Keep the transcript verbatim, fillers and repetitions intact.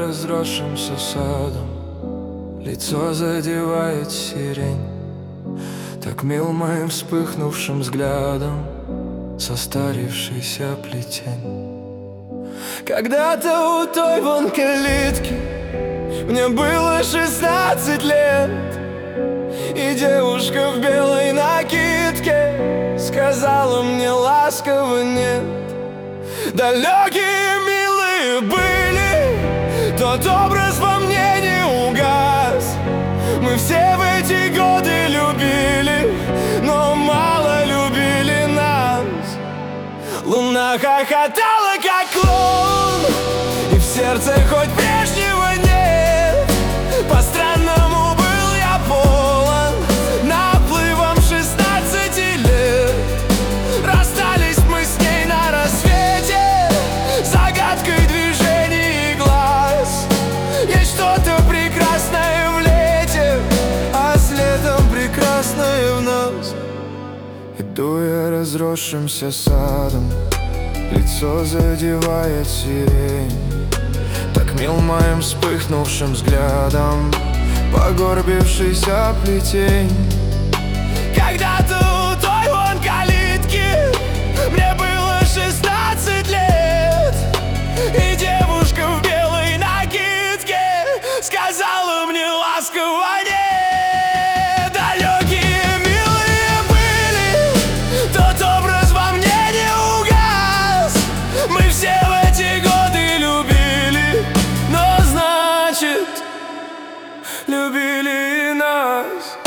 разросшимся садом, лицо задевает сирень. Так мил моим вспыхнувшим взглядом состарившийся плетень. Когда-то у той вон калитки мне было шестнадцать лет, и девушка в белой накидке сказала мне ласково нет. Далекие милые были, тот образ во мне не угас. Мы все в эти годы любили, но мало любили нас. Луна хохотала, как клоун, и в сердце хоть прежнего нет. По-странному был я полон наплывом шестнадцати лет. Расстались мы с ней на рассвете, загадкой движений и глаз. Есть что-то прекрасное в лете, а с летом прекрасное в нас. Иду я разросшимся садом, лицо задевает сирень. Так мил моим вспыхнувшим взглядом погорбившийся плетень. Когда-то у той вон калитки мне было шестнадцать лет, и девушка в белой накидке сказала мне ласково нет. Далекие милые были, тот образ во мне не угас. Мы все в эти годы любили, но значит, любили и нас.